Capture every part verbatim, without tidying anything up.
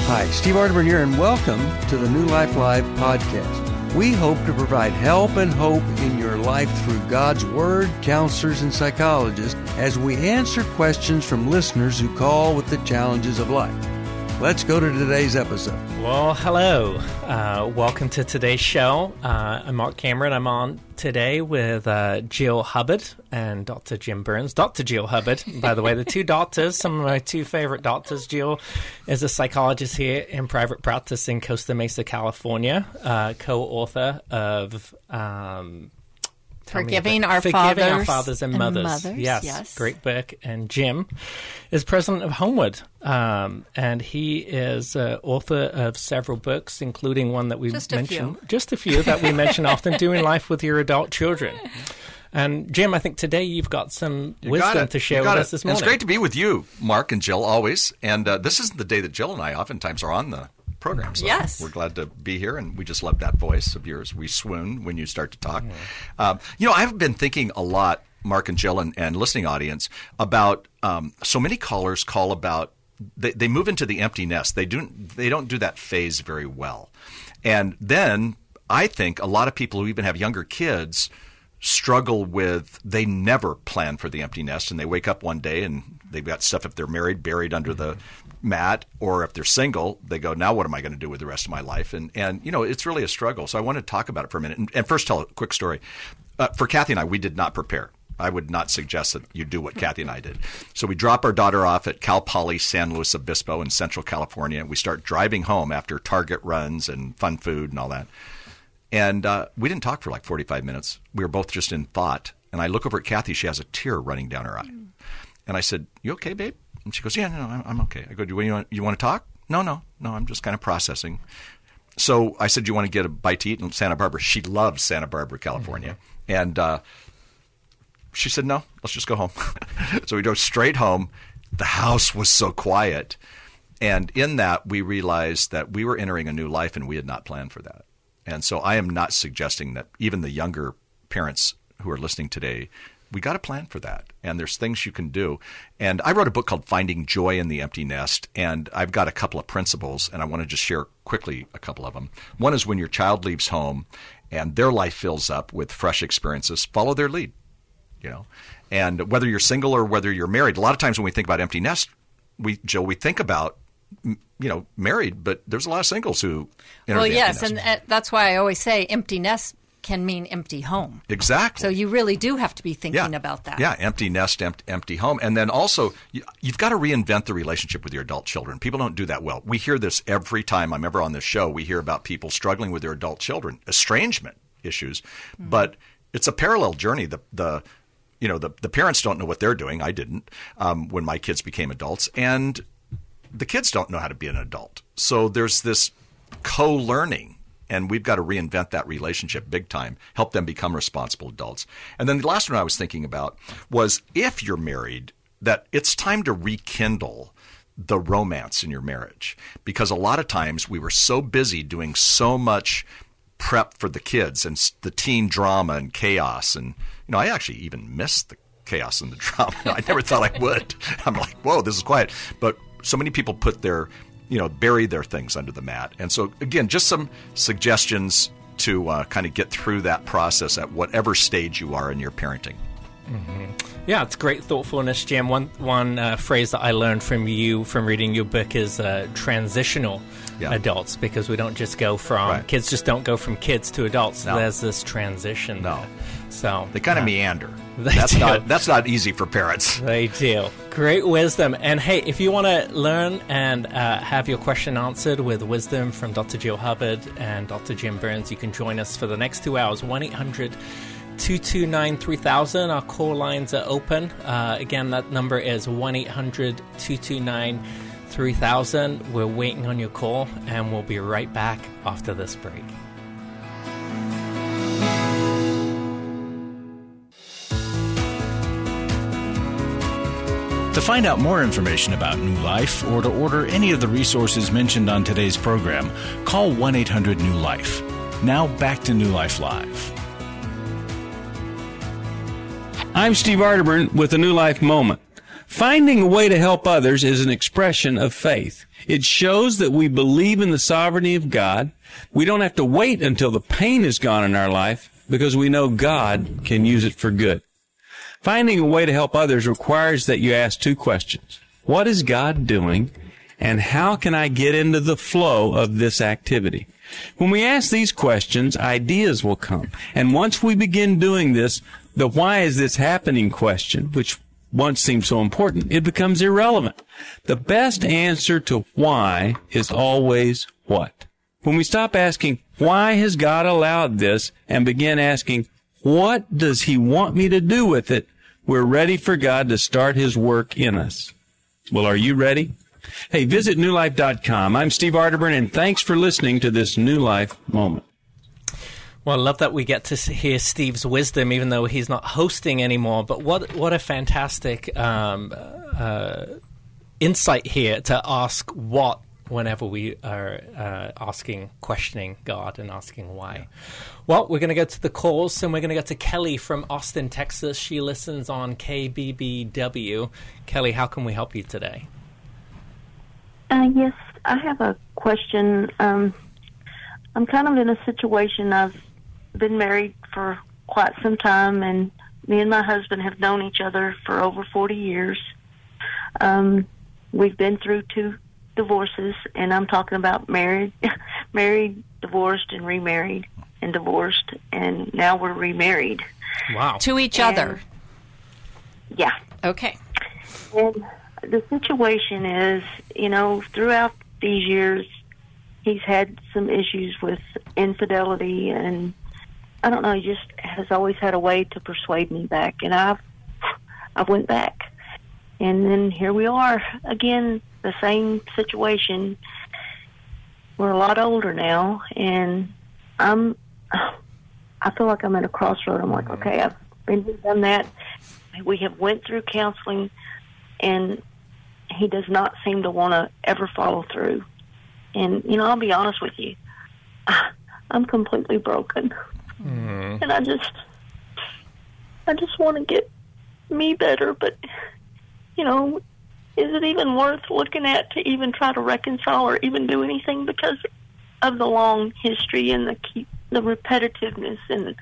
Hi, Steve Arterburn here, and welcome to the New Life Live podcast. We hope to provide help and hope in your life through God's Word, counselors, and psychologists as we answer questions from listeners who call with the challenges of life. Let's go to today's episode. Well, hello. Uh, welcome to today's show. Uh, I'm Mark Cameron. I'm on today with uh, Jill Hubbard and Doctor Jim Burns. Doctor Jill Hubbard, by the way, the two doctors, some of my two favorite doctors. Jill is a psychologist here in private practice in Costa Mesa, California, uh, co-author of... Um, Forgiving our, Forgiving fathers our fathers and, and mothers. mothers. Yes, yes, great book. And Jim is president of Homeward, um, and he is uh, author of several books, including one that we just mentioned, a few. just a few that we mention often, Doing Life with Your Adult Children. And Jim, I think today you've got some you wisdom got to share with us this morning. And it's great to be with you, Mark and Jill, always. And uh, this isn't the day that Jill and I oftentimes are on the program. So yes. We're glad to be here, and we just love that voice of yours. We swoon when you start to talk. Mm. Um, you know, I've been thinking a lot, Mark and Jill and, and listening audience, about um, so many callers call about they, they move into the empty nest. They do they don't do that phase very well. And then I think a lot of people who even have younger kids struggle with they never plan for the empty nest, and they wake up one day and they've got stuff, if they're married, buried under the mat, or if they're single, they go, now what am I going to do with the rest of my life? And, and you know, it's really a struggle. So I want to talk about it for a minute. And, and first tell a quick story. Uh, for Kathy and I, we did not prepare. I would not suggest that you do what Kathy and I did. So we drop our daughter off at Cal Poly San Luis Obispo in Central California. We start driving home after Target runs and fun food and all that. And uh, we didn't talk for like forty-five minutes. We were both just in thought. And I look over at Kathy. She has a tear running down her eye. And I said, you okay, babe? And she goes, yeah, no, I'm, I'm okay. I go, do you want, you want to talk? No, no, no, I'm just kind of processing. So I said, do you want to get a bite to eat in Santa Barbara? She loves Santa Barbara, California. Mm-hmm. And uh, she said, no, let's just go home. So we drove straight home. The house was so quiet. And in that, we realized that we were entering a new life, and we had not planned for that. And so I am not suggesting that even the younger parents who are listening today, we got to plan for that. And there's things you can do. And I wrote a book called Finding Joy in the Empty Nest. And I've got a couple of principles, and I want to just share quickly a couple of them. One is when your child leaves home and their life fills up with fresh experiences, follow their lead. You know, and whether you're single or whether you're married, a lot of times when we think about empty nest, we, Jill, we think about, you know, married, but there's a lot of singles who enter well, the yes, empty nest. and uh, that's why I always say empty nest can mean empty home. Exactly. So you really do have to be thinking yeah. about that. Yeah, empty nest, empty, empty home. And then also, you, you've got to reinvent the relationship with your adult children. People don't do that well. We hear this every time I'm ever on this show. We hear about people struggling with their adult children, estrangement issues. Mm-hmm. But it's a parallel journey. The the you know the, the parents don't know what they're doing. I didn't um, when my kids became adults. And the kids don't know how to be an adult. So there's this co-learning. And we've got to reinvent that relationship big time, help them become responsible adults. And then the last one I was thinking about was if you're married, that it's time to rekindle the romance in your marriage. Because a lot of times we were so busy doing so much prep for the kids and the teen drama and chaos. And, you know, I actually even missed the chaos and the drama. I never thought I would. I'm like, whoa, this is quiet. But so many people put their you know, bury their things under the mat. And so, again, just some suggestions to uh, kind of get through that process at whatever stage you are in your parenting. Mm-hmm. Yeah, it's great thoughtfulness, Jim. One one uh, phrase that I learned from you from reading your book is uh, transitional yeah. adults, because we don't just go from right. kids just don't go from kids to adults. No. There's this transition. No, there. So they kind of uh, meander. They that's do. not that's not easy for parents. They do. Great wisdom. And hey, if you want to learn and uh, have your question answered with wisdom from Doctor Jill Hubbard and Doctor Jim Burns, you can join us for the next two hours. one eight hundred two two nine three thousand. Our call lines are open. Uh, again, that number is one eight hundred two two nine three thousand. We're waiting on your call, and we'll be right back after this break. To find out more information about New Life or to order any of the resources mentioned on today's program, call one eight hundred new life. Now back to New Life Live. I'm Steve Arterburn with the New Life Moment. Finding a way to help others is an expression of faith. It shows that we believe in the sovereignty of God. We don't have to wait until the pain is gone in our life because we know God can use it for good. Finding a way to help others requires that you ask two questions. What is God doing, and how can I get into the flow of this activity? When we ask these questions, ideas will come. And once we begin doing this, the why is this happening question, which once seemed so important, it becomes irrelevant. The best answer to why is always what. When we stop asking, why has God allowed this, and begin asking, what does He want me to do with it, we're ready for God to start His work in us. Well, are you ready? Hey, visit new life dot com. I'm Steve Arterburn, and thanks for listening to this New Life Moment. Well, I love that we get to hear Steve's wisdom, even though he's not hosting anymore. But what what a fantastic um, uh, insight here to ask what whenever we are uh, asking, questioning God and asking why. Yeah. Well, we're going to go to the calls, and we're going to go to Kelly from Austin, Texas. She listens on K B B W. Kelly, how can we help you today? Uh, yes, I have a question. Um, I'm kind of in a situation. I've been married for quite some time, and me and my husband have known each other for over forty years. Um, we've been through two divorces, and I'm talking about married, married, divorced, and remarried, and divorced, and now we're remarried. Wow. To each and, other? Yeah. Okay. And the situation is, you know, throughout these years, he's had some issues with infidelity, and I don't know, he just has always had a way to persuade me back, and I've, I went back. And then here we are again, the same situation. We're a lot older now, and I'm, I feel like I'm at a crossroad. I'm like, okay, I've been here, done that. We have went through counseling, and he does not seem to want to ever follow through. And, you know, I'll be honest with you, I'm completely broken. Mm. And I just, I just want to get me better, but, you know, is it even worth looking at to even try to reconcile or even do anything because of the long history and the keep, the repetitiveness? And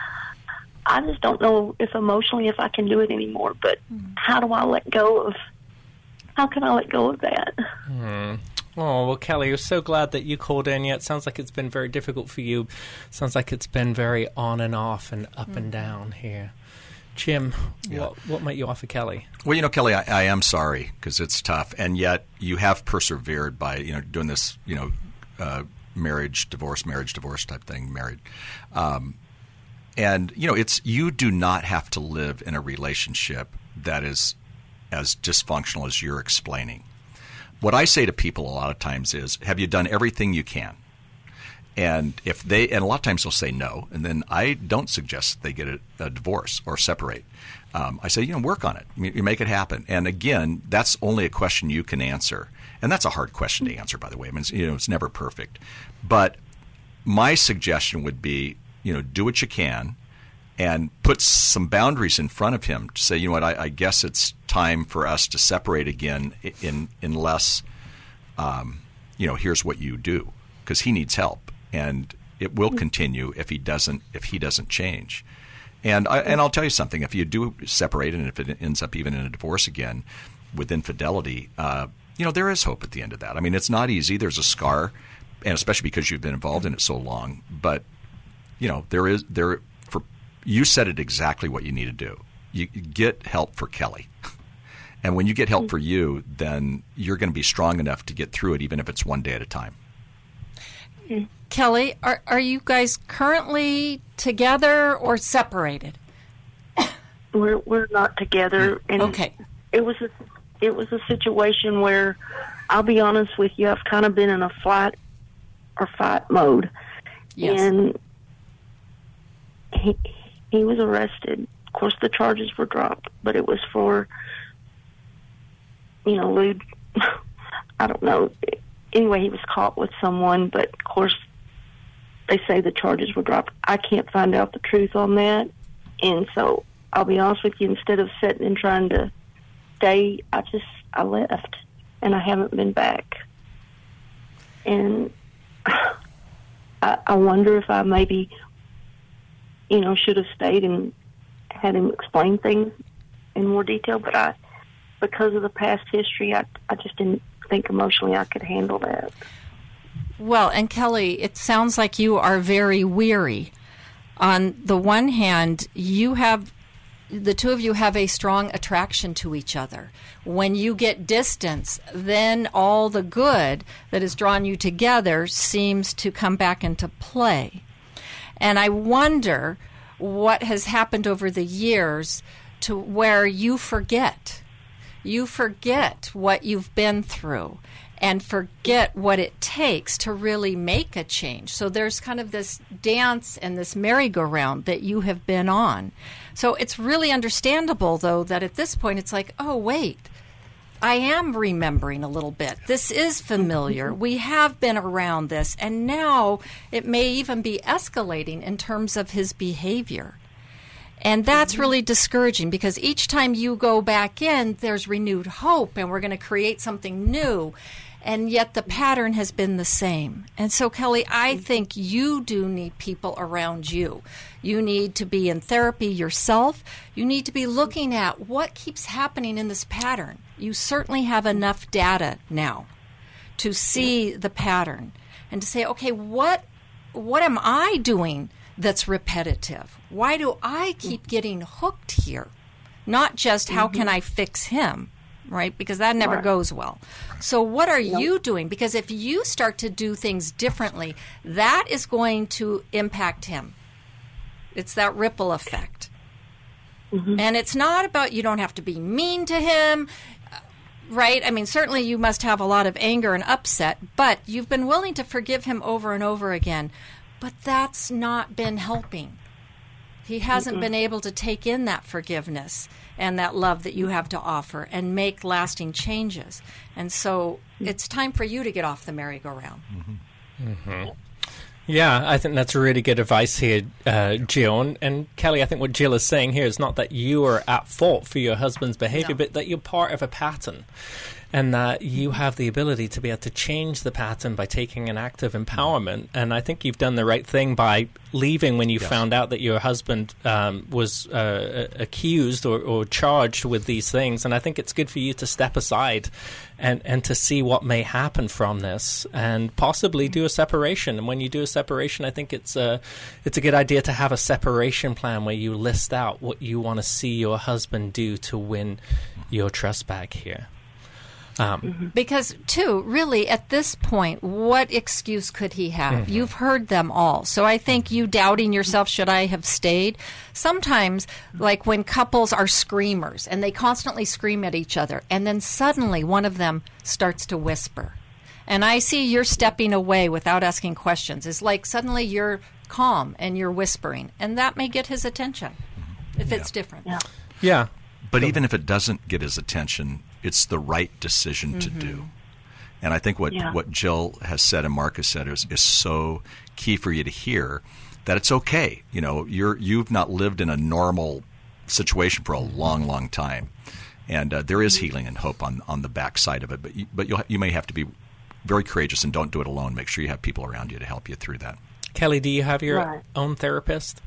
I just don't know if emotionally if I can do it anymore, but mm. how do I let go of, how can I let go of that? Mm. Oh, well, Kelly, we're so glad that you called in. Yeah, it sounds like it's been very difficult for you. Sounds like it's been very on and off and up mm. and down here. Jim, yeah. what, what might you offer Kelly? Well, you know, Kelly, I, I am sorry because it's tough, and yet you have persevered by, you know, doing this, you know, uh, marriage, divorce, marriage, divorce type thing, married. Um, and, you know, it's you do not have to live in a relationship that is as dysfunctional as you're explaining. What I say to people a lot of times is, have you done everything you can? And if they, and a lot of times they'll say no, and then I don't suggest they get a, a divorce or separate. Um, I say, you know, work on it. You make it happen. And again, that's only a question you can answer. And that's a hard question to answer, by the way. I mean, it's, you know, it's never perfect. But my suggestion would be, you know, do what you can and put some boundaries in front of him to say, you know what, I, I guess it's time for us to separate again in, unless, um, you know, here's what you do, because he needs help. And it will continue if he doesn't if he doesn't change. And I, and I'll tell you something: if you do separate, and if it ends up even in a divorce again with infidelity, uh, you know there is hope at the end of that. I mean, it's not easy. There's a scar, and especially because you've been involved in it so long. But you know there is there for you said it exactly what you need to do. You get help for Kelly, and when you get help for you, then you're going to be strong enough to get through it, even if it's one day at a time. Kelly, are are you guys currently together or separated? We're we're not together. And okay. It was a it was a situation where, I'll be honest with you, I've kind of been in a flight or fight mode. Yes. And he he was arrested. Of course, the charges were dropped, but it was for, you know, lewd. I don't know. Anyway, he was caught with someone, but of course they say the charges were dropped. I can't find out the truth on that, and so I'll be honest with you, instead of sitting and trying to stay, I just, I left, and I haven't been back. and I, I wonder if I maybe, you know, should have stayed and had him explain things in more detail. But I, because of the past history, I, I just didn't think emotionally I could handle that. Well, and Kelly, it sounds like you are very weary. On the one hand, you have, the two of you have a strong attraction to each other. When you get distance, then all the good that has drawn you together seems to come back into play. And I wonder what has happened over the years to where you forget. You forget what you've been through and forget what it takes to really make a change. So there's kind of this dance and this merry-go-round that you have been on. So it's really understandable, though, that at this point it's like, oh, wait, I am remembering a little bit. This is familiar. We have been around this, and now it may even be escalating in terms of his behavior. And that's really discouraging, because each time you go back in, there's renewed hope, and we're going to create something new. And yet the pattern has been the same. And so, Kelly, I think you do need people around you. You need to be in therapy yourself. You need to be looking at what keeps happening in this pattern. You certainly have enough data now to see the pattern and to say, okay, what what am I doing that's repetitive? Why do I keep getting hooked here? Not just how can I fix him, right? Because that never Right. goes well. So what are you doing? Because if you start to do things differently, that is going to impact him. It's that ripple effect. And it's not about, you don't have to be mean to him, right? I mean, certainly you must have a lot of anger and upset, but you've been willing to forgive him over and over again. But that's not been helping. He hasn't been able to take in that forgiveness and that love that you have to offer and make lasting changes. And so it's time for you to get off the merry-go-round. Mm-hmm. Yeah, I think that's really good advice here, uh, Jill. And, and Kelly, I think what Jill is saying here is not that you are at fault for your husband's behavior, No. but that you're part of a pattern. And that you have the ability to be able to change the pattern by taking an act of empowerment. And I think you've done the right thing by leaving when you Yes. found out that your husband um, was uh, accused or, or charged with these things. And I think it's good for you to step aside and, and to see what may happen from this and possibly do a separation. And when you do a separation, I think it's a, it's a good idea to have a separation plan where you list out what you want to see your husband do to win your trust back here. Um, Because, too, really, at this point, what excuse could he have? Mm-hmm. You've heard them all. So I think you doubting yourself, should I have stayed? Sometimes, like when couples are screamers and they constantly scream at each other, and then suddenly one of them starts to whisper. And I see you're stepping away without asking questions. It's like suddenly you're calm and you're whispering, and that may get his attention if it's different. Yeah. yeah. But even if it doesn't get his attention, it's the right decision to do. And I think what, Yeah. what Jill has said and Mark has said is, is so key for you to hear, that it's okay. You know, you're, you've not lived in a normal situation for a long, long time. And uh, there is healing and hope on, on the back side of it. But, you, but you'll, you may have to be very courageous and don't do it alone. Make sure you have people around you to help you through that. Kelly, do you have your Right. own therapist?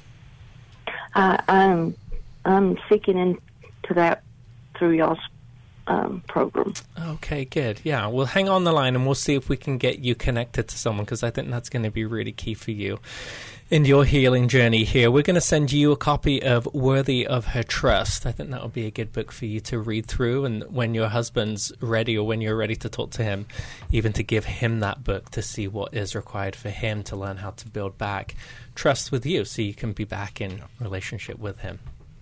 I, I'm I'm seeking into that through y'all's um, program. Okay, good. Yeah, well, hang on the line and we'll see if we can get you connected to someone, because I think that's going to be really key for you in your healing journey here. We're going to send you a copy of Worthy of Her Trust. I think that would be a good book for you to read through, and when your husband's ready or when you're ready to talk to him, even to give him that book to see what is required for him to learn how to build back trust with you so you can be back in relationship with him.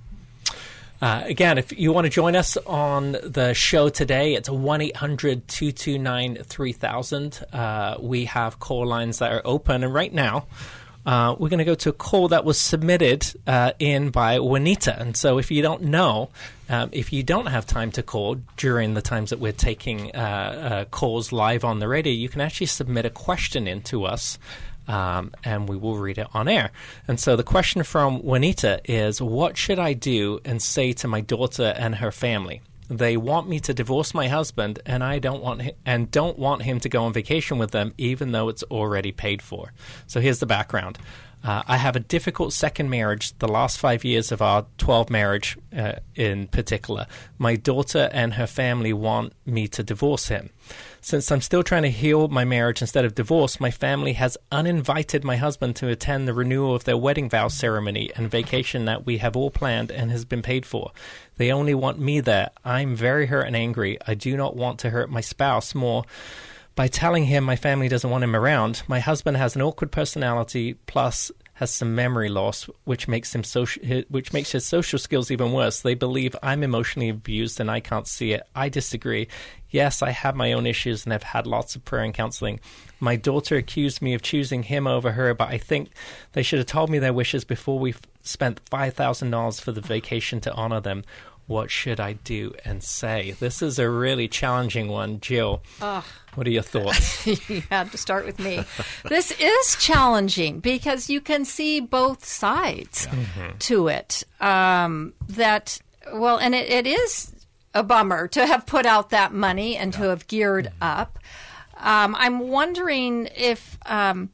Uh, again, if you want to join us on the show today, it's one eight hundred two two nine three thousand. Uh, we have call lines that are open. And right now, uh, we're going to go to a call that was submitted uh, in by Juanita. And so if you don't know, um, if you don't have time to call during the times that we're taking uh, uh, calls live on the radio, you can actually submit a question in to us. Um, and we will read it on air. And so the question from Juanita is, what should I do and say to my daughter and her family? They want me to divorce my husband, and I don't want hi- and don't want him to go on vacation with them, even though it's already paid for. So here's the background. Uh, I have a difficult second marriage, the last five years of our twelve marriage uh, in particular. My daughter and her family want me to divorce him. Since I'm still trying to heal my marriage instead of divorce, my family has uninvited my husband to attend the renewal of their wedding vow ceremony and vacation that we have all planned and has been paid for. They only want me there. I'm very hurt and angry. I do not want to hurt my spouse more by telling him my family doesn't want him around. My husband has an awkward personality, plus has some memory loss, which makes him social, which makes his social skills even worse. They believe I'm emotionally abused and I can't see it. I disagree. Yes, I have my own issues and have had lots of prayer and counseling. My daughter accused me of choosing him over her, but I think they should have told me their wishes before we spent five thousand dollars for the vacation to honor them. What should I do and say? This is a really challenging one. Jill, Ugh. What are your thoughts? You had to start with me. This is challenging because you can see both sides yeah. mm-hmm. to it. Um, that, well, and it, it is a bummer to have put out that money and yeah. to have geared mm-hmm. up. Um, I'm wondering if, um,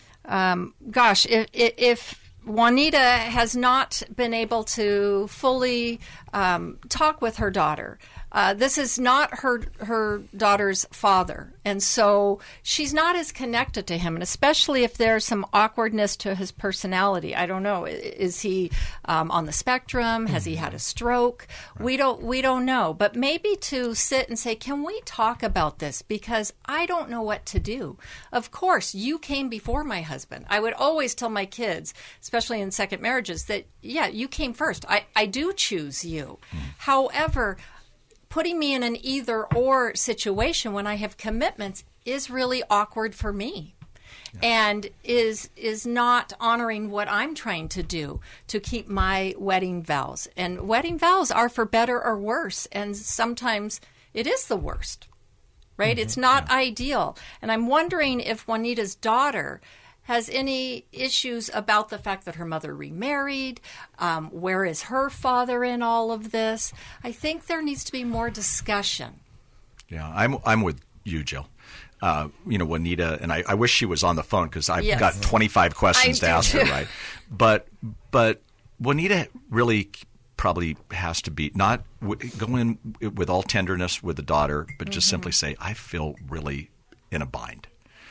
um, gosh, if, if Juanita has not been able to fully um, talk with her daughter. Uh, this is not her her daughter's father, and so she's not as connected to him, and especially if there's some awkwardness to his personality. I don't know. Is he um, on the spectrum? Has he had a stroke? Right. We don't we don't know. But maybe to sit and say, can we talk about this? Because I don't know what to do. Of course, you came before my husband. I would always tell my kids, especially in second marriages, that, yeah, you came first. I, I do choose you. Mm. However, putting me in an either-or situation when I have commitments is really awkward for me. Yeah. And is is not honoring what I'm trying to do to keep my wedding vows. And wedding vows are for better or worse, and sometimes it is the worst, right? Mm-hmm. It's not yeah. ideal. And I'm wondering if Juanita's daughter has any issues about the fact that her mother remarried. Um, where is her father in all of this? I think there needs to be more discussion. Yeah, I'm I'm with you, Jill. Uh, you know, Juanita, and I, I wish she was on the phone because I've yes. got twenty-five questions I to ask too. her, right? But but Juanita really probably has to be not w- go in with all tenderness with the daughter, but just mm-hmm. simply say, I feel really in a bind.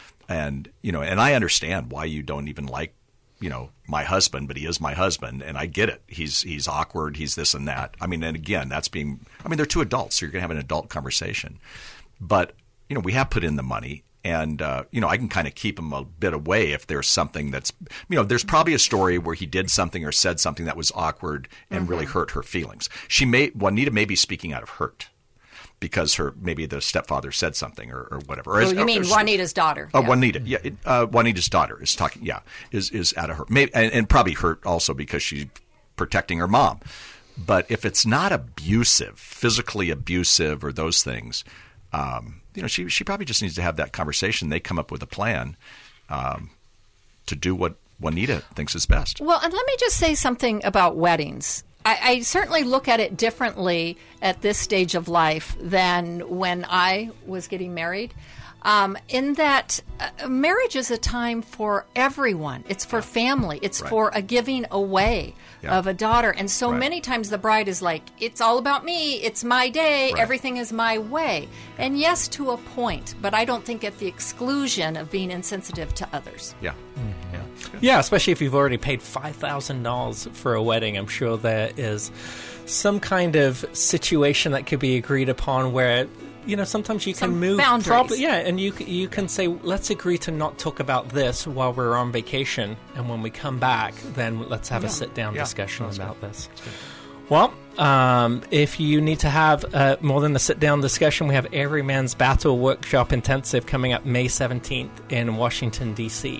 And, you know, and I understand why you don't even like, you know, my husband, but he is my husband, and I get it. He's he's awkward, he's this and that. I mean, and again, that's being – I mean, they're two adults, so you're going to have an adult conversation. But, you know, we have put in the money, and, uh, you know, I can kind of keep him a bit away if there's something that's – you know, there's probably a story where he did something or said something that was awkward and mm-hmm. really hurt her feelings. She may – Juanita may be speaking out of hurt. Because her maybe the stepfather said something or, or whatever. Or oh, is, you mean or, Juanita's daughter? Oh, yeah. Juanita. Yeah, it, uh, Juanita's daughter is talking. Yeah, is is out of her, maybe, and, and probably hurt also because she's protecting her mom. But if it's not abusive, physically abusive, or those things, um, you know, she she probably just needs to have that conversation. They come up with a plan um, to do what Juanita thinks is best. Well, and let me just say something about weddings. I, I certainly look at it differently at this stage of life than when I was getting married, um, in that uh, marriage is a time for everyone. It's for yeah. family. It's right. for a giving away yeah. of a daughter. And so right. many times the bride is like, it's all about me. It's my day. Right. Everything is my way. And yes, to a point, but I don't think at the exclusion of being insensitive to others. Yeah. Mm-hmm. Yeah. Yeah, especially if you've already paid five thousand dollars for a wedding. I'm sure there is some kind of situation that could be agreed upon where, you know, sometimes you some can move. Boundaries. Prob- yeah, and you, you can say, let's agree to not talk about this while we're on vacation. And when we come back, then let's have yeah. a sit-down yeah. discussion That's about good. this. Well, um, if you need to have uh, more than a sit-down discussion, we have Every Man's Battle Workshop Intensive coming up May seventeenth in Washington, D C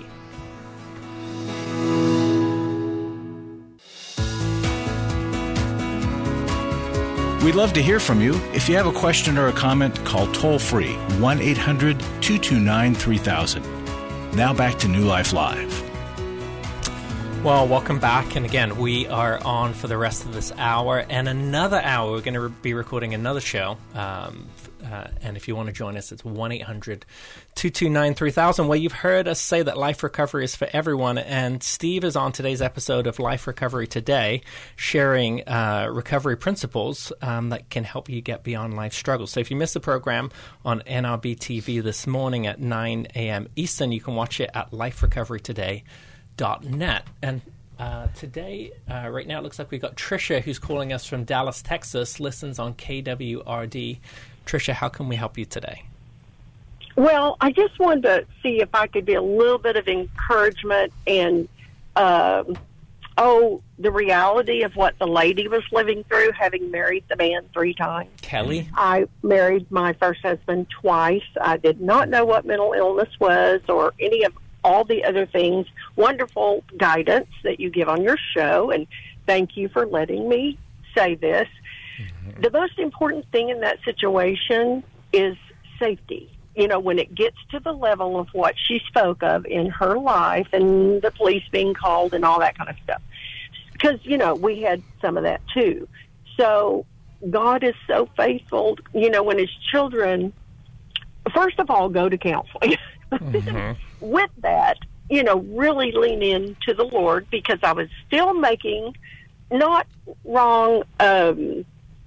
We'd love to hear from you. If you have a question or a comment, call toll-free one eight hundred two two nine three thousand. Now back to New Life Live. Well, welcome back. And again, we are on for the rest of this hour and another hour. We're going to re- be recording another show. Um, uh, and if you want to join us, it's one eight hundred two two nine three thousand, where you've heard us say that life recovery is for everyone. And Steve is on today's episode of Life Recovery Today, sharing uh, recovery principles um, that can help you get beyond life struggles. So if you missed the program on N R B T V this morning at nine a.m. Eastern, you can watch it at life recovery today dot net. And uh, today, uh, right now, it looks like we've got Tricia, who's calling us from Dallas, Texas, listens on K W R D. Tricia, how can we help you today? Well, I just wanted to see if I could be a little bit of encouragement and, um, oh, the reality of what the lady was living through, having married the man three times. Kelly? I married my first husband twice. I did not know what mental illness was or any of all the other things. Wonderful guidance that you give on your show, and thank you for letting me say this. Mm-hmm. The most important thing in that situation is safety. You know, when it gets to the level of what she spoke of in her life and the police being called and all that kind of stuff. Because, you know, we had some of that too. So God is so faithful, you know, when his children, first of all, go to counseling. Mm-hmm. With that, you know, really lean into the Lord, because I was still making not wrong, um,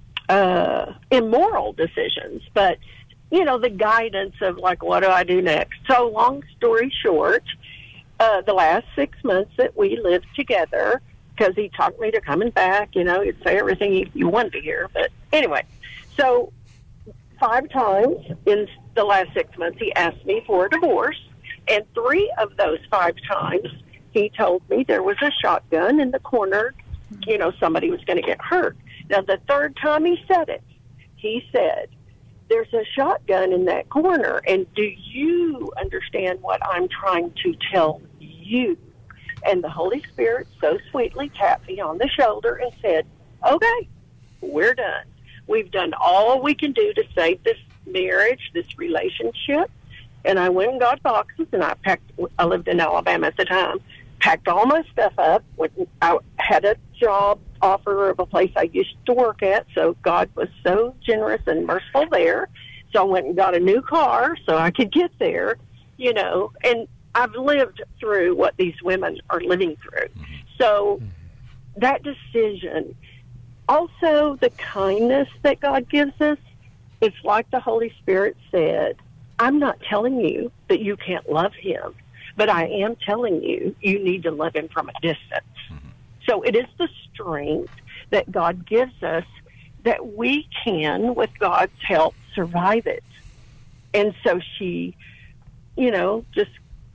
uh, immoral decisions, but, you know, the guidance of, like, what do I do next? So long story short, uh, the last six months that we lived together, because he talked me to coming back, you know, he'd say everything you, you wanted to hear. But anyway, so five times in the last six months, he asked me for a divorce. And three of those five times, he told me there was a shotgun in the corner, you know, somebody was going to get hurt. Now, the third time he said it, he said, there's a shotgun in that corner, and do you understand what I'm trying to tell you? And the Holy Spirit so sweetly tapped me on the shoulder and said, okay, we're done. We've done all we can do to save this marriage, this relationship. And I went and got boxes, and I packed, I lived in Alabama at the time, packed all my stuff up. Went, I had a job offer of a place I used to work at, so God was so generous and merciful there. So I went and got a new car so I could get there, you know, and I've lived through what these women are living through. So that decision, also the kindness that God gives us, it's like the Holy Spirit said, I'm not telling you that you can't love him, but I am telling you you need to love him from a distance. Mm-hmm. So it is the strength that God gives us that we can, with God's help, survive it. And so she, you know, just,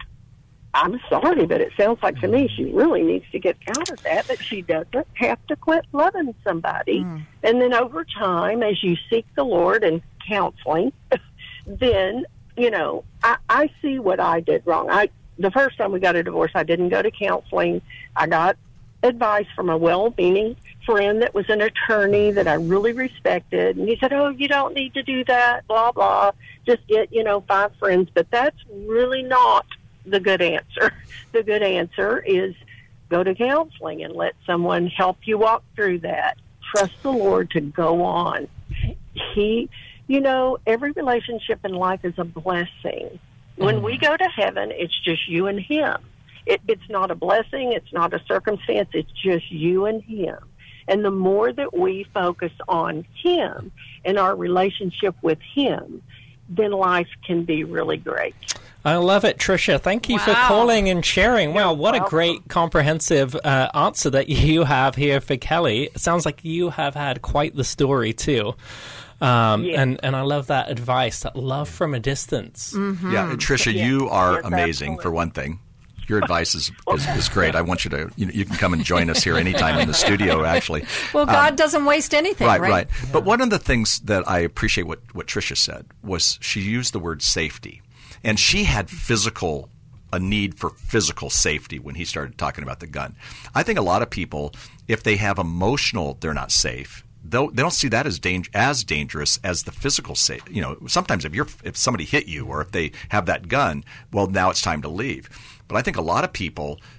I'm sorry, but it sounds like to me she really needs to get out of that, but she doesn't have to quit loving somebody. Mm. And then over time, as you seek the Lord and counseling, then, you know, I, I see what I did wrong. I the first time we got a divorce, I didn't go to counseling. I got advice from a well-meaning friend that was an attorney that I really respected. And he said, oh, you don't need to do that, blah, blah. Just get, you know, five friends. But that's really not the good answer. The good answer is go to counseling and let someone help you walk through that. Trust the Lord to go on. He... You know, every relationship in life is a blessing. When we go to heaven, it's just you and him. It, it's not a blessing. It's not a circumstance. It's just you and him. And the more that we focus on him and our relationship with him, then life can be really great. I love it, Tricia. Thank you wow. for calling and sharing. Wow, what welcome. a great comprehensive uh, answer that you have here for Kelly. It sounds like you have had quite the story, too. Um, yeah. and, and I love that advice, that love from a distance. Mm-hmm. Yeah, Tricia, yeah. you are yes, amazing, absolutely. For one thing. Your advice is, is, is great. I want you to, you know, you can come and join us here anytime in the studio, actually. Well, God um, doesn't waste anything, right? Right, right. Yeah. But one of the things that I appreciate what, what Tricia said was she used the word safety. And she had physical, a need for physical safety when he started talking about the gun. I think a lot of people, if they have emotional, they're not safe. They don't see that as dang- as dangerous as the physical safe. You know, sometimes if you're if somebody hit you or if they have that gun, well, now it's time to leave. But I think a lot of people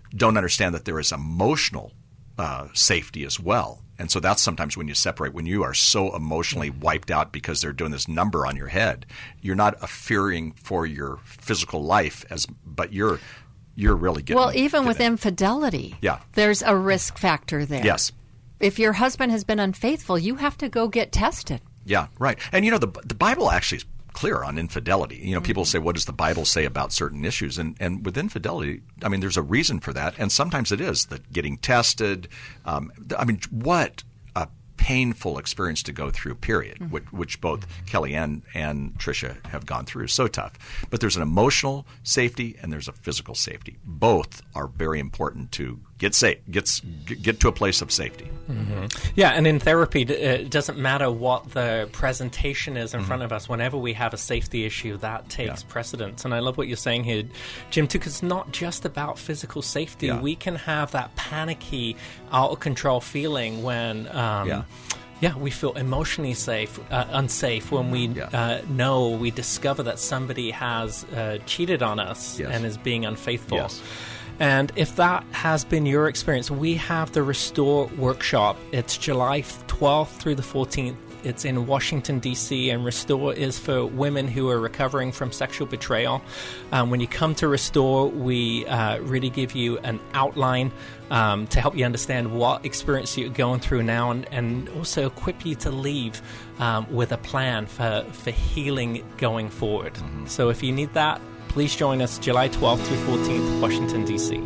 don't understand that there is emotional uh, safety as well. And so that's sometimes when you separate, when you are so emotionally wiped out because they're doing this number on your head, you're not fearing for your physical life, as but you're you're really getting. Well, even with it. infidelity, yeah. there's a risk factor there. Yes. If your husband has been unfaithful, you have to go get tested. Yeah, right. And, you know, the the Bible actually is clear on infidelity. You know, people say, what does the Bible say about certain issues? And and with infidelity, I mean, there's a reason for that. And sometimes it is that getting tested. Um, I mean, what a painful experience to go through, period, mm-hmm. which, which both Kellyanne and Tricia have gone through. So tough. But there's an emotional safety and there's a physical safety. Both are very important to get safe, get, get to a place of safety. Mm-hmm. Yeah, and in therapy, it doesn't matter what the presentation is in mm-hmm. front of us. Whenever we have a safety issue, that takes yeah. precedence. And I love what you're saying here, Jim, too, because it's not just about physical safety. Yeah. We can have that panicky, out-of-control feeling when um, yeah. Yeah, we feel emotionally safe, uh, unsafe when we yeah. uh, know, we discover that somebody has uh, cheated on us yes. and is being unfaithful. Yes. And if that has been your experience, we have the Restore Workshop. It's July twelfth through the fourteenth. It's in Washington, D C, and Restore is for women who are recovering from sexual betrayal. Um, when you come to Restore, we uh, really give you an outline um, to help you understand what experience you're going through now, and, and also equip you to leave um, with a plan for, for healing going forward. Mm-hmm. So if you need that, please join us July twelfth through fourteenth, Washington, D C.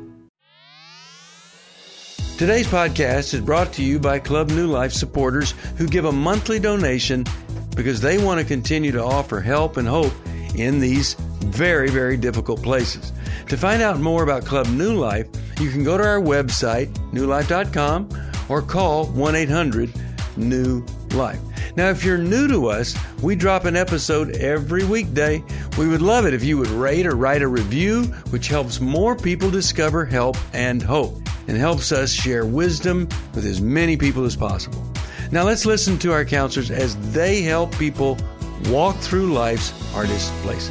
Today's podcast is brought to you by Club New Life supporters who give a monthly donation because they want to continue to offer help and hope in these very, very difficult places. To find out more about Club New Life, you can go to our website, new life dot com, or call one eight hundred new life. Now, if you're new to us, we drop an episode every weekday. We would love it if you would rate or write a review, which helps more people discover help and hope, and helps us share wisdom with as many people as possible. Now let's listen to our counselors as they help people walk through life's hardest places.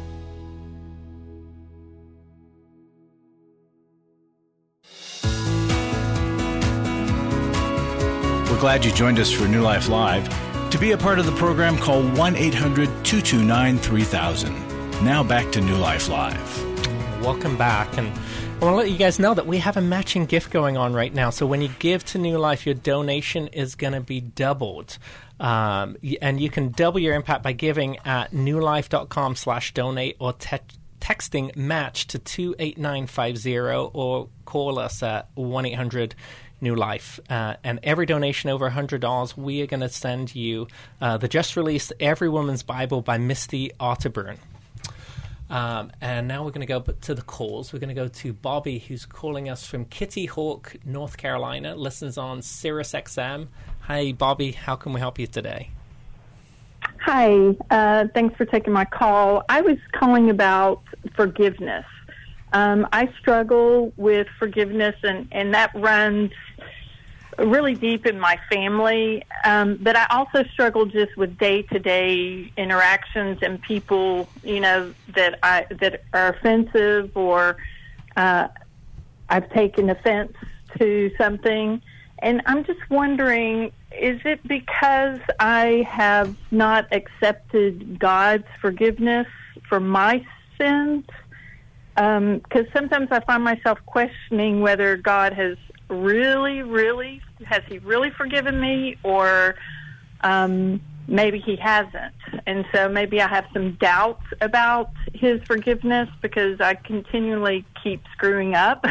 We're glad you joined us for New Life Live. To be a part of the program, call one eight hundred two two nine three thousand. Now back to New Life Live. Welcome back. And I want to let you guys know that we have a matching gift going on right now. So when you give to New Life, your donation is going to be doubled. Um, and you can double your impact by giving at newlife.com slash donate or te- texting match to two eight nine five zero or call us at one eight hundred New Life. Uh, and every donation over one hundred dollars, we are going to send you uh, the just released Every Woman's Bible by Misty Otterburn. Um, and now we're going to go to the calls. We're going to go to Bobby, who's calling us from Kitty Hawk, North Carolina, listens on Sirius X M. Hi, Bobby. How can we help you today? Hi. Uh, thanks for taking my call. I was calling about forgiveness. Um, I struggle with forgiveness, and, and that runs really deep in my family. Um, but I also struggle just with day-to-day interactions and people, you know, that I that are offensive, or uh, I've taken offense to something. And I'm just wondering, is it because I have not accepted God's forgiveness for my sins? Because um, sometimes I find myself questioning whether God has really, really, has he really forgiven me, or um, maybe he hasn't. And so maybe I have some doubts about his forgiveness because I continually keep screwing up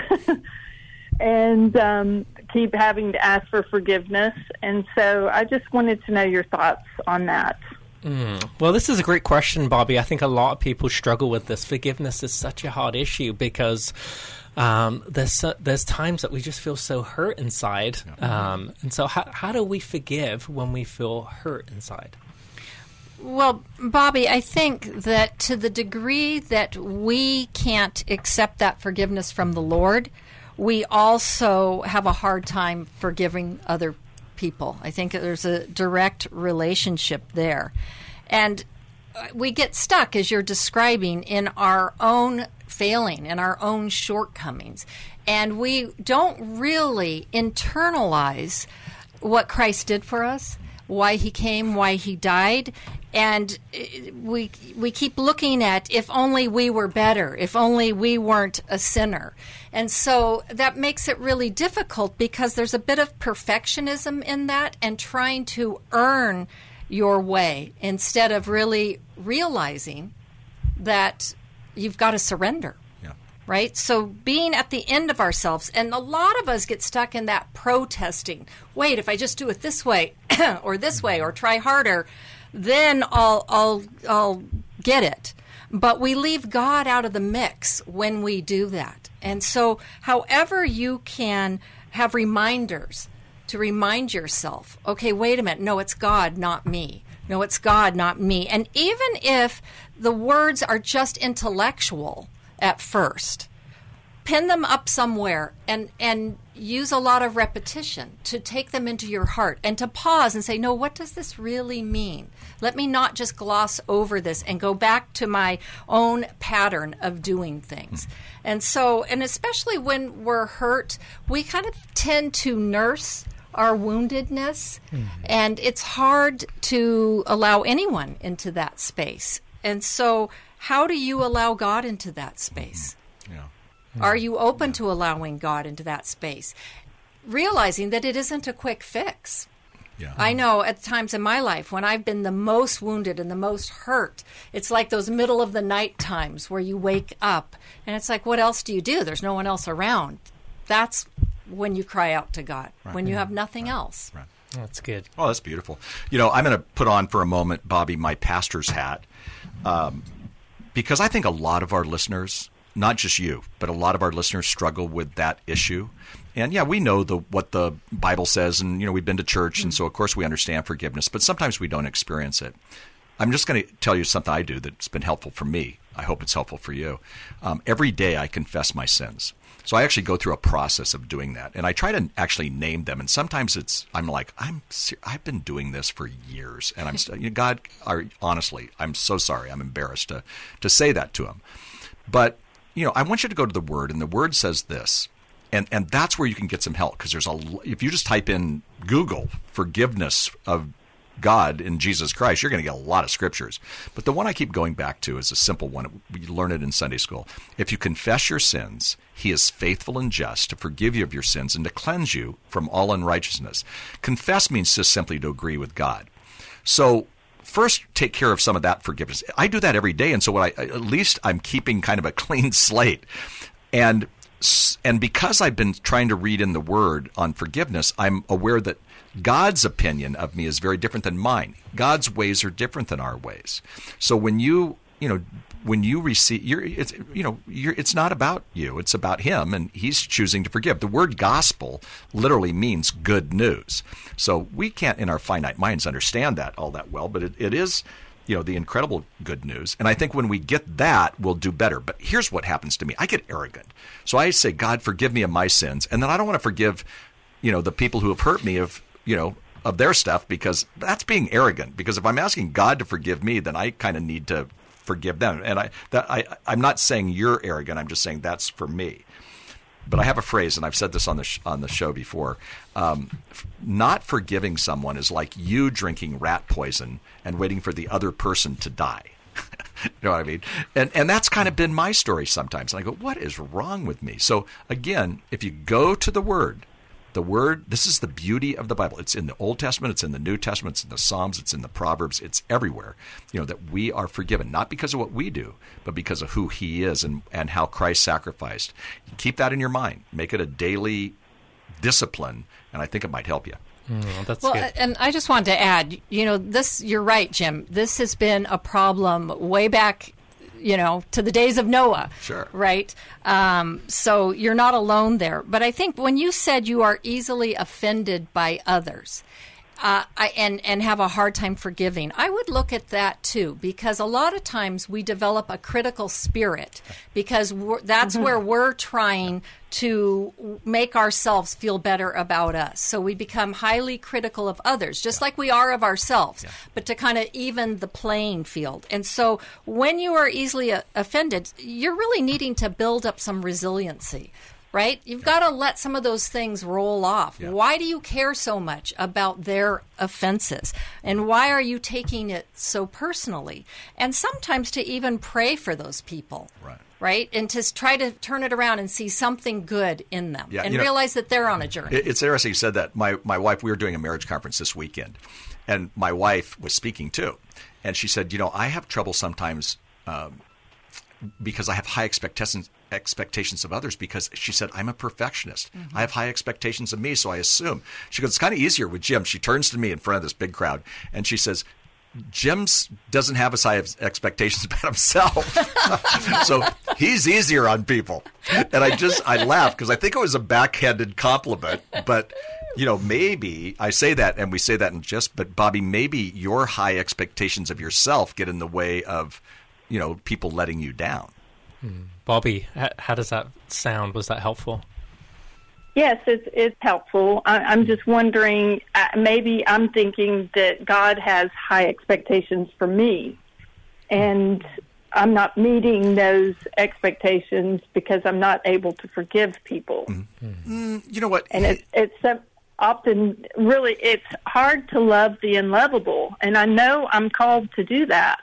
and um, keep having to ask for forgiveness. And so I just wanted to know your thoughts on that. Mm. Well, this is a great question, Bobby. I think a lot of people struggle with this. Forgiveness is such a hard issue because um, there's there's times that we just feel so hurt inside. Yeah. Um, and so how, how do we forgive when we feel hurt inside? Well, Bobby, I think that to the degree that we can't accept that forgiveness from the Lord, we also have a hard time forgiving other people. people. I think there's a direct relationship there. And we get stuck, as you're describing, in our own failing and our own shortcomings. And we don't really internalize what Christ did for us, why he came, why he died. And we we keep looking at if only we were better, if only we weren't a sinner. And so that makes it really difficult because there's a bit of perfectionism in that and trying to earn your way instead of really realizing that you've got to surrender. Yeah. Right? So being at the end of ourselves, and a lot of us get stuck in that protesting. Wait, if I just do it this way or this way or try harder, then I'll I'll I'll get it. But we leave God out of the mix when we do that. And so however you can have reminders to remind yourself, okay, wait a minute, no, it's God, not me. No, it's God, not me. And even if the words are just intellectual at first, pin them up somewhere and, and use a lot of repetition to take them into your heart and to pause and say, no, what does this really mean? Let me not just gloss over this and go back to my own pattern of doing things. Mm. And so, and especially when we're hurt, we kind of tend to nurse our woundedness, mm-hmm. and it's hard to allow anyone into that space. And so how do you allow God into that space? Mm-hmm. Yeah. Mm-hmm. Are you open yeah. to allowing God into that space? Realizing that it isn't a quick fix. Yeah. I know at times in my life when I've been the most wounded and the most hurt, it's like those middle of the night times where you wake up and it's like, what else do you do? There's no one else around. That's when you cry out to God, right. when you have nothing right. else. Right. That's good. Oh, that's beautiful. You know, I'm going to put on for a moment, Bobby, my pastor's hat, um, because I think a lot of our listeners, not just you, but a lot of our listeners struggle with that issue. And yeah, we know the what the Bible says, and you know, we've been to church, and so of course we understand forgiveness, but sometimes we don't experience it. I'm just going to tell you something I do that's been helpful for me. I hope it's helpful for you. Um, every day I confess my sins. So I actually go through a process of doing that, and I try to actually name them. And sometimes it's I'm like I'm I've been doing this for years, and I'm st- you know, God. Are, honestly, I'm so sorry. I'm embarrassed to to say that to Him. But you know, I want you to go to the Word, and the Word says this, and and that's where you can get some help, because there's a if you just type in Google forgiveness of God in Jesus Christ, you're going to get a lot of scriptures. But the one I keep going back to is a simple one. We learn it in Sunday school. If you confess your sins, He is faithful and just to forgive you of your sins and to cleanse you from all unrighteousness. Confess means just simply to agree with God. So first, take care of some of that forgiveness. I do that every day, and so what I at least I'm keeping kind of a clean slate. And and because I've been trying to read in the Word on forgiveness, I'm aware that God's opinion of me is very different than mine. God's ways are different than our ways. So when you, you know, when you receive, you're, it's, you know, you're, it's not about you. It's about Him, and He's choosing to forgive. The word gospel literally means good news. So we can't, in our finite minds, understand that all that well, but it, it is, you know, the incredible good news. And I think when we get that, we'll do better. But here's what happens to me. I get arrogant. So I say, God, forgive me of my sins. And then I don't want to forgive, you know, the people who have hurt me of, you know, of their stuff, because that's being arrogant. Because if I'm asking God to forgive me, then I kind of need to forgive them. And I, that, I, I'm not saying you're arrogant. I'm just saying that's for me. But I have a phrase, and I've said this on the sh- on the show before. Um, f- not forgiving someone is like you drinking rat poison and waiting for the other person to die. You know what I mean? And and that's kind of been my story sometimes. And I go, what is wrong with me? So again, if you go to the Word, the Word, this is the beauty of the Bible. It's in the Old Testament, it's in the New Testament, it's in the Psalms, it's in the Proverbs, it's everywhere. You know, that we are forgiven, not because of what we do, but because of who He is and, and how Christ sacrificed. Keep that in your mind. Make it a daily discipline, and I think it might help you. Mm, that's well, good. And I just wanted to add, you know, this, you're right, Jim. This has been a problem way back, you know, to the days of Noah. Sure. Right? Um, so you're not alone there. But I think when you said you are easily offended by others, Uh, I, and and have a hard time forgiving. I would look at that too, because a lot of times we develop a critical spirit because we're, that's mm-hmm. where we're trying to make ourselves feel better about us. So we become highly critical of others, just yeah. like we are of ourselves, yeah. but to kind of even the playing field. And so when you are easily uh, offended, you're really needing to build up some resiliency. Right? You've yeah. got to let some of those things roll off. Yeah. Why do you care so much about their offenses? And why are you taking it so personally? And sometimes to even pray for those people. Right. Right? And to try to turn it around and see something good in them yeah, and you know, realize that they're on a journey. It's interesting you said that. My, my wife, we were doing a marriage conference this weekend, and my wife was speaking too. And she said, you know, I have trouble sometimes um, because I have high expectations expectations of others, because she said, I'm a perfectionist. Mm-hmm. I have high expectations of me, so I assume. She goes, it's kind of easier with Jim. She turns to me in front of this big crowd, and she says, Jim's doesn't have as high expectations about himself. So he's easier on people. And I just, I laugh because I think it was a backhanded compliment, but you know, maybe I say that and we say that in jest, but Bobby, maybe your high expectations of yourself get in the way of, you know, people letting you down. Hmm. Bobby, how, how does that sound? Was that helpful? Yes, it's, it's helpful. I, I'm just wondering, uh, maybe I'm thinking that God has high expectations for me, and I'm not meeting those expectations because I'm not able to forgive people. Mm-hmm. Mm, you know what? And it's, it's uh, often, really, it's hard to love the unlovable, and I know I'm called to do that.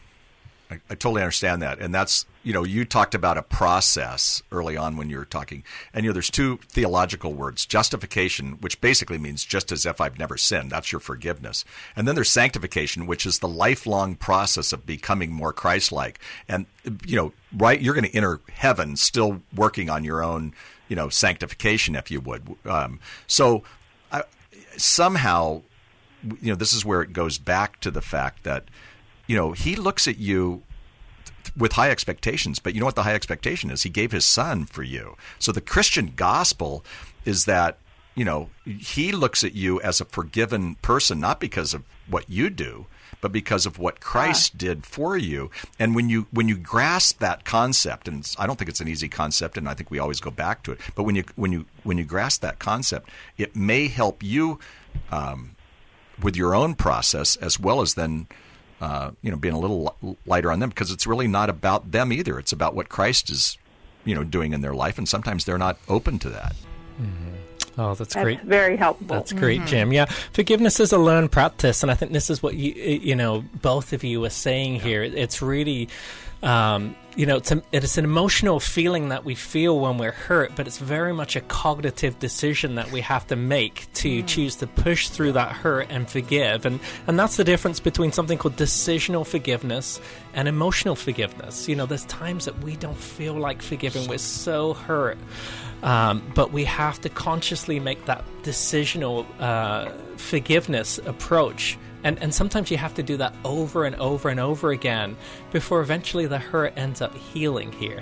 I, I totally understand that. And that's, you know, you talked about a process early on when you were talking. And, you know, there's two theological words, justification, which basically means just as if I've never sinned. That's your forgiveness. And then there's sanctification, which is the lifelong process of becoming more Christ-like. And, you know, right, you're going to enter heaven still working on your own, you know, sanctification, if you would. Um, so I, somehow, you know, this is where it goes back to the fact that, you know, he looks at you with high expectations, but you know what the high expectation is? He gave his son for you. So the Christian gospel is that, you know, he looks at you as a forgiven person, not because of what you do, but because of what Christ ah. did for you. And when you when you grasp that concept, and I don't think it's an easy concept, and I think we always go back to it, but when you when you when you grasp that concept, it may help you um, with your own process as well as then Uh, you know, being a little lighter on them, because it's really not about them either. It's about what Christ is, you know, doing in their life, and sometimes they're not open to that. Mm-hmm. Oh, that's, that's great. Very helpful. That's great, mm-hmm. Jim. Yeah, forgiveness is a learned practice, and I think this is what you, you know, both of you were saying here. It's really, um, you know, it's, a, it's an emotional feeling that we feel when we're hurt, but it's very much a cognitive decision that we have to make to mm. choose to push through that hurt and forgive. And, and that's the difference between something called decisional forgiveness and emotional forgiveness. You know, there's times that we don't feel like forgiving. We're so hurt. Um, but we have to consciously make that decisional uh, forgiveness approach. And, and sometimes you have to do that over and over and over again before eventually the hurt ends up healing here.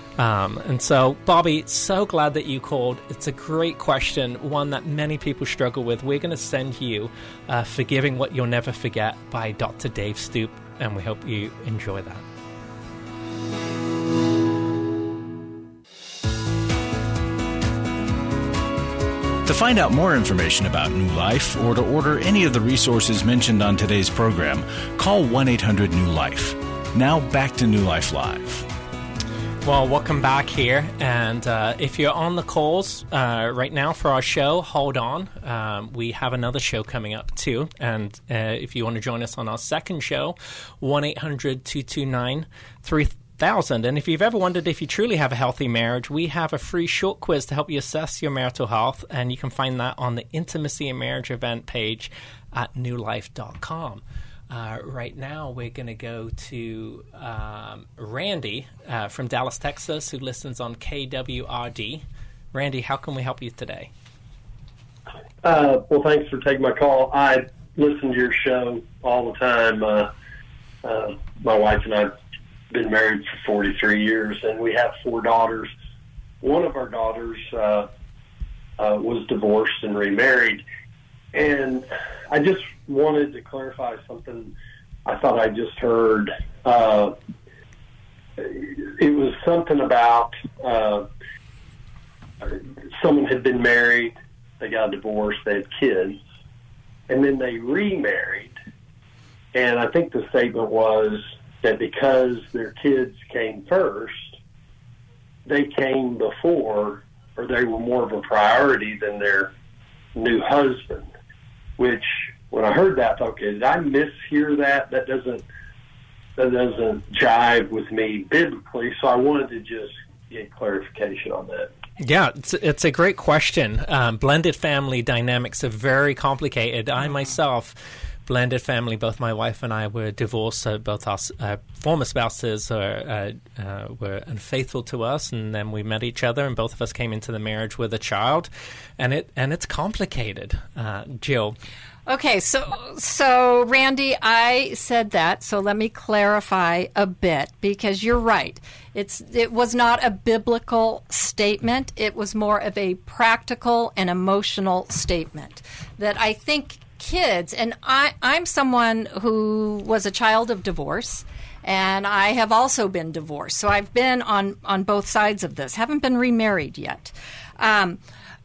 Um, and so, Bobby, so glad that you called. It's a great question, one that many people struggle with. We're going to send you uh, Forgiving What You'll Never Forget by Doctor Dave Stoop, and we hope you enjoy that. To find out more information about New Life or to order any of the resources mentioned on today's program, call one eight hundred new life. Now back to New Life Live. Well, welcome back here. And uh, if you're on the calls uh, right now for our show, hold on. Um, we have another show coming up too. And uh, if you want to join us on our second show, one eight hundred two two nine three thousand. Thousand. And if you've ever wondered if you truly have a healthy marriage, we have a free short quiz to help you assess your marital health, and you can find that on the Intimacy and Marriage event page at new life dot com. Uh, right now, we're going to go to um, Randy uh, from Dallas, Texas, who listens on K W R D. Randy, how can we help you today? Uh, well, thanks for taking my call. I listen to your show all the time. Uh, uh, my wife and I been married for forty-three years, and we have four daughters. One of our daughters uh, uh, was divorced and remarried, And I just wanted to clarify something I thought I just heard. Uh, it was something about uh, someone had been married, they got divorced, they had kids, and then they remarried. And I think the statement was that because their kids came first, they came before, or they were more of a priority than their new husband. Which, when I heard that, I thought, okay, did I mishear that? That doesn't that doesn't jive with me biblically. So I wanted to just get clarification on that. Yeah, it's, it's a great question. Um, blended family dynamics are very complicated. I myself, blended family, both my wife and I were divorced. So both our uh, former spouses are, uh, uh, were unfaithful to us, and then we met each other, and both of us came into the marriage with a child, and it and it's complicated. Uh, Jill. Okay, so so Randy, I said that, so let me clarify a bit, because you're right. It's it was not a biblical statement. It was more of a practical and emotional statement that I think kids, and I, I'm someone who was a child of divorce, and I have also been divorced. So I've been on, on both sides of this. Haven't been remarried yet. Um,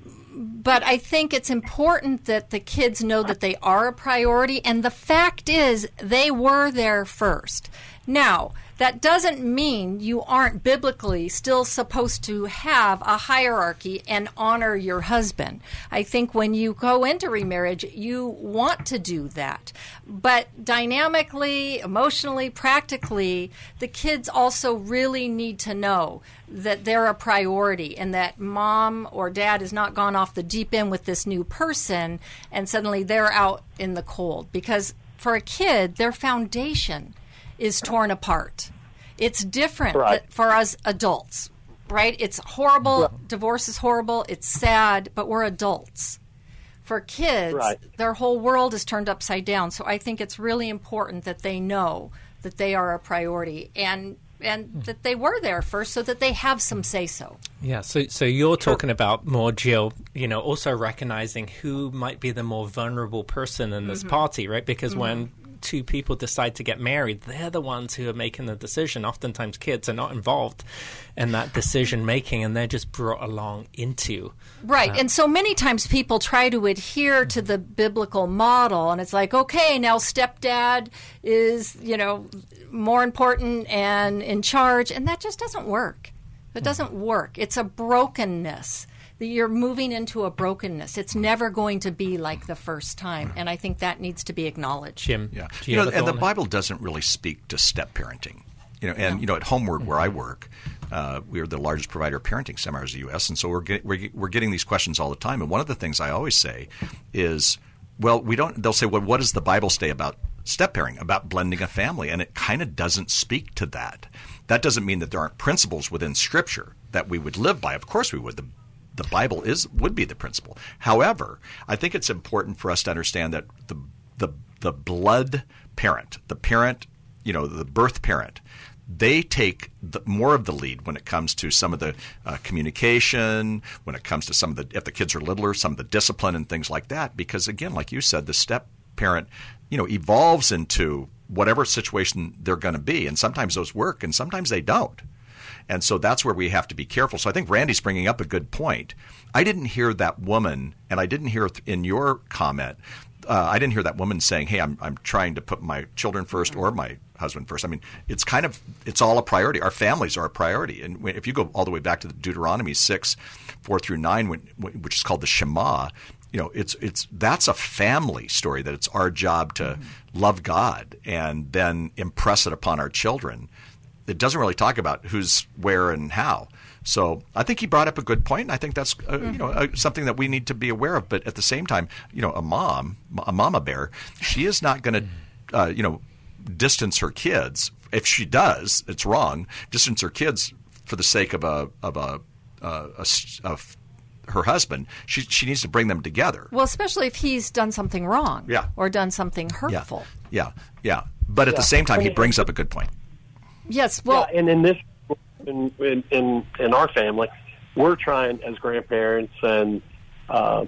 But I think it's important that the kids know that they are a priority, and the fact is they were there first. Now, that doesn't mean you aren't biblically still supposed to have a hierarchy and honor your husband. I think when you go into remarriage, you want to do that. But dynamically, emotionally, practically, the kids also really need to know that they're a priority and that mom or dad has not gone off the deep end with this new person and suddenly they're out in the cold. Because for a kid, their foundation is torn apart. It's different right. for us adults, right? It's horrible. Right. Divorce is horrible. It's sad, but we're adults. For kids, right. their whole world is turned upside down. So I think it's really important that they know that they are a priority and and that they were there first so that they have some say-so. Yeah, so so you're talking about more, Jill, you know, also recognizing who might be the more vulnerable person in this mm-hmm. party, right? Because mm-hmm. when two people decide to get married, they're the ones who are making the decision. Oftentimes kids are not involved in that decision making, and they're just brought along into right uh, and so many times people try to adhere to the biblical model, and it's like, okay, now stepdad is, you know, more important and in charge, and that just doesn't work. It doesn't work. It's a brokenness. You're moving into a brokenness. It's never going to be like the first time, and I think that needs to be acknowledged. Jim, yeah, you you know, and the Bible doesn't really speak to step parenting. You know, and no. you know, at Homeward, where I work, uh, we are the largest provider of parenting seminars in the U S, and so we're, get, we're we're getting these questions all the time. And one of the things I always say is, well, we don't. They'll say, well, what does the Bible say about step parenting, about blending a family? And it kind of doesn't speak to that. That doesn't mean that there aren't principles within Scripture that we would live by. Of course, we would. The The Bible is would be the principle. However, I think it's important for us to understand that the the the blood parent, the parent, you know, the birth parent, they take the, more of the lead when it comes to some of the uh, communication, when it comes to some of the, if the kids are littler, some of the discipline and things like that. Because again, like you said, the step parent, you know, evolves into whatever situation they're going to be, and sometimes those work, and sometimes they don't. And so that's where we have to be careful. So I think Randy's bringing up a good point. I didn't hear that woman, and I didn't hear in your comment, uh, I didn't hear that woman saying, hey, I'm I'm trying to put my children first or my husband first. I mean, it's kind of, it's all a priority. Our families are a priority. And if you go all the way back to the Deuteronomy six, four through nine, when, which is called the Shema, you know, it's it's that's a family story, that it's our job to mm-hmm. love God and then impress it upon our children. It doesn't really talk about who's where and how. So I think he brought up a good point, and I think that's uh, mm-hmm. you know uh, something that we need to be aware of. But at the same time, you know, a mom, a mama bear, she is not going to, uh, you know, distance her kids. If she does, it's wrong. Distance her kids for the sake of a of a, uh, a of her husband. She she needs to bring them together. Well, especially if he's done something wrong, yeah. or done something hurtful. Yeah, yeah. yeah. But at yeah. the same time, he brings up a good point. Yes, well, yeah, and in this, in, in in in our family, we're trying as grandparents and uh,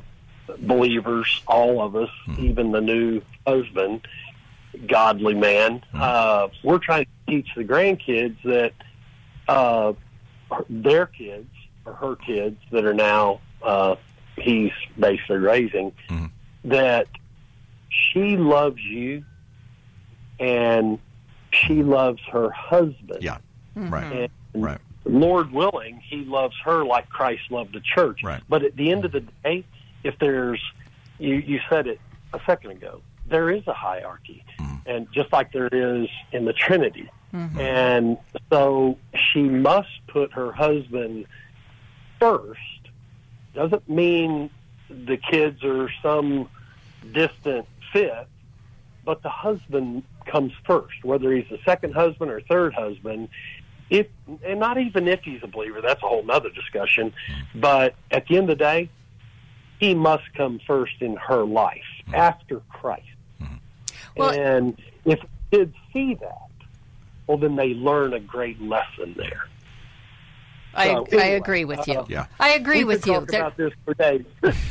believers, all of us, mm-hmm. even the new husband, godly man, mm-hmm. uh, we're trying to teach the grandkids that uh, their kids or her kids that are now uh, he's basically raising, mm-hmm. that she loves you and she loves her husband. Yeah, mm-hmm. right, and right. Lord willing, he loves her like Christ loved the church. Right. But at the end of the day, if there's, you, you said it a second ago, there is a hierarchy, mm-hmm. and just like there is in the Trinity. Mm-hmm. And so she must put her husband first. Doesn't mean the kids are some distant fifth, but the husband comes first, whether he's the second husband or third husband. If, and not even if he's a believer, that's a whole nother discussion. But at the end of the day, he must come first in her life mm-hmm. after Christ. Mm-hmm. Well, and if kids see that, well, then they learn a great lesson there. I, so, anyway, I agree with you. Uh, yeah. I agree we with could you. Talk about this for days.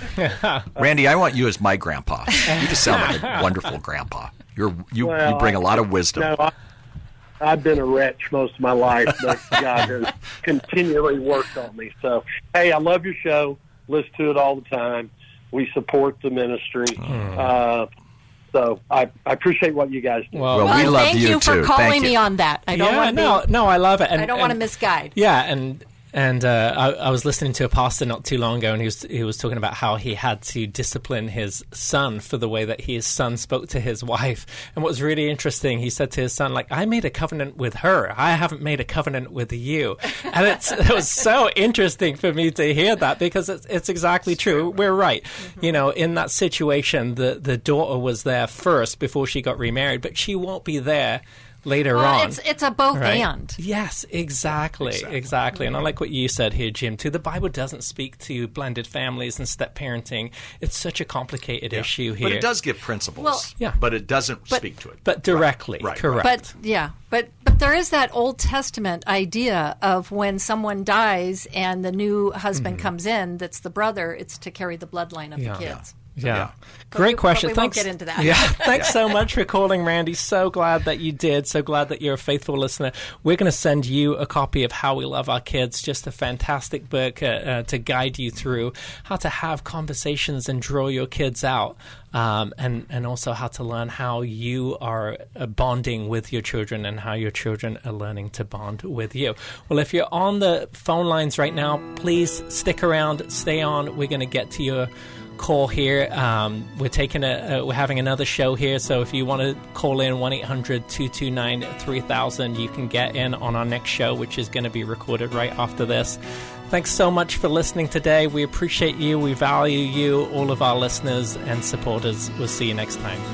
Randy, I want you as my grandpa. You just sound like a wonderful grandpa. You're you, well, you bring a lot of wisdom. No, I, I've been a wretch most of my life, but God has continually worked on me. So, hey, I love your show. Listen to it all the time. We support the ministry. Mm. Uh, so I, I appreciate what you guys do. Well, well we love thank you, you for too. calling thank me you. on that. I don't yeah, want to no, be, no, I love it. And, I don't and, want to misguide. Yeah, and and uh, I, I was listening to a pastor not too long ago, and he was he was talking about how he had to discipline his son for the way that his son spoke to his wife. And what was really interesting, he said to his son, like, I made a covenant with her. I haven't made a covenant with you. And it's, it was so interesting for me to hear that, because it's, it's exactly true. We're right. Mm-hmm. You know, in that situation, the, the daughter was there first before she got remarried, but she won't be there later well, on. It's, it's a both right? and. Yes, exactly, exactly. exactly. And I like what you said here, Jim, too. The Bible doesn't speak to blended families and step-parenting. It's such a complicated yeah. issue here. But it does give principles, well, yeah. but it doesn't but, speak to it. But directly, right. correct. But, yeah, but, but there is that Old Testament idea of when someone dies and the new husband mm-hmm. comes in, that's the brother, it's to carry the bloodline of yeah. the kids. Yeah. Yeah. Yeah. Great we, question. we Thanks. Won't get into that. Yeah. Thanks so much for calling, Randy. So glad that you did. So glad that you're a faithful listener. We're going to send you a copy of How We Love Our Kids, just a fantastic book uh, uh, to guide you through how to have conversations and draw your kids out. Um, and, and also how to learn how you are uh, bonding with your children and how your children are learning to bond with you. Well, if you're on the phone lines right now, please stick around, stay on. We're going to get to your call here. Um, we're taking a, uh, we're having another show here, so if you want to call in one eight hundred two two nine three thousand, you can get in on our next show, which is going to be recorded right after this. Thanks so much for listening today. We appreciate you. We value you, all of our listeners and supporters. We'll see you next time.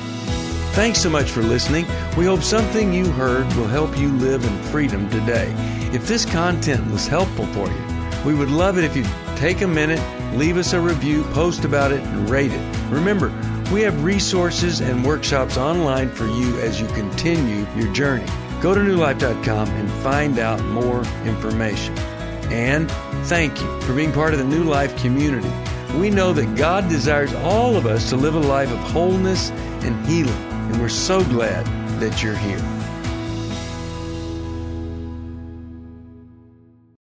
Thanks so much for listening. We hope something you heard will help you live in freedom today. If this content was helpful for you, we would love it if you'd take a minute, leave us a review, post about it, and rate it. Remember, we have resources and workshops online for you as you continue your journey. Go to new life dot com and find out more information. And thank you for being part of the New Life community. We know that God desires all of us to live a life of wholeness and healing, and we're so glad that you're here.